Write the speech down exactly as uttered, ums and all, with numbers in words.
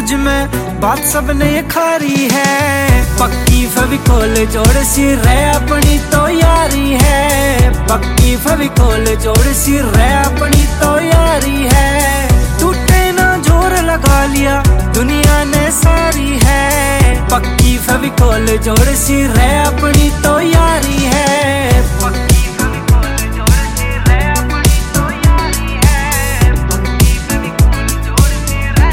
मुझ में बात सबने ये खारी है। पक्की फेविकोल जोड़ सी रह अपनी तो यारी है। पक्की फेविकोल जोड़ सी रह अपनी तो यारी है। टूटे ना जोर लगा लिया दुनिया ने सारी है। पक्की फेविकोल जोड़ सी रह